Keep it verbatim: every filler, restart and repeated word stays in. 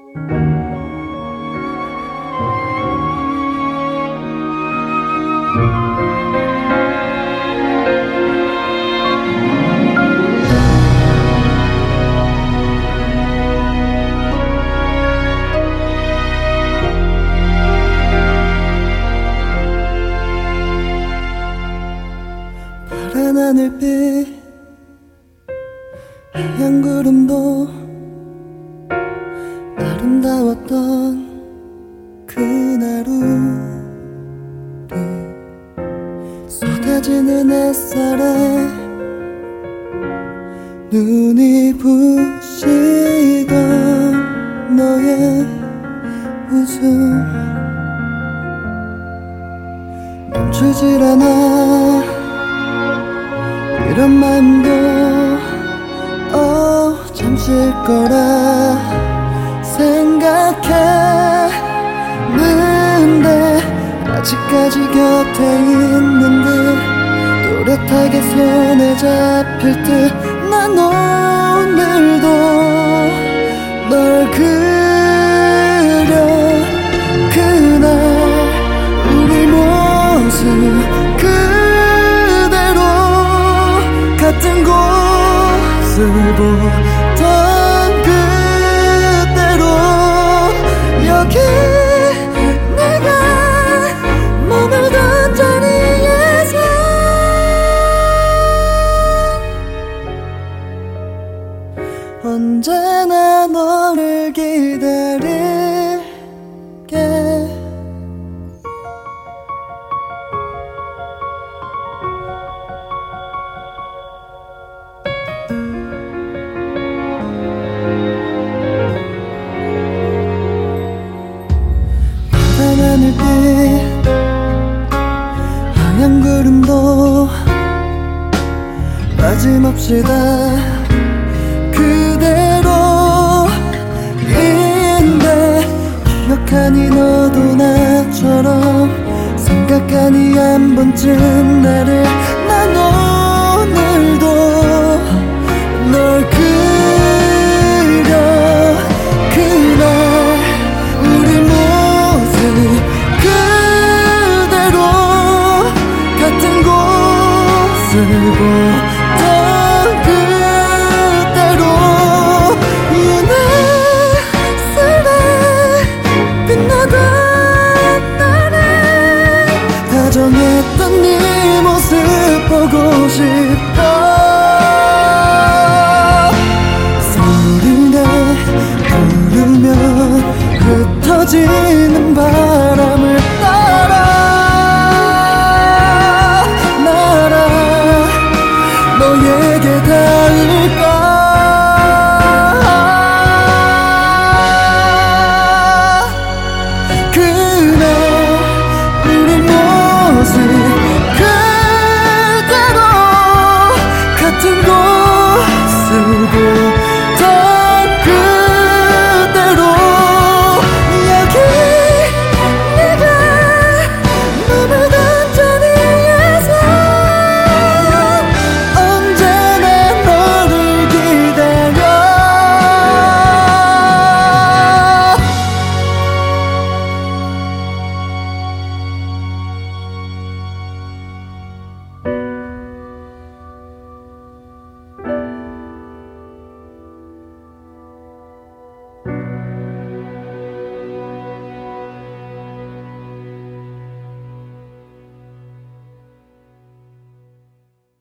파란 하늘빛 하얀 구름도 아름다웠던 그날우리 쏟아지는 햇살에 눈이 부시던 너의 웃음 멈추질 않아 이런 마음도 어 잠시일 거라 생각했는데 아직까지 곁에 있는 듯 또렷하게 손에 잡힐 듯 난 오늘도 널 그려 그날 우리 모습 그대로 같은 곳을 보던 그대로 여기 내가 머물던 자리에서 언제나 너를 기다릴게. 하늘빛 하얀 구름도 빠짐없이 다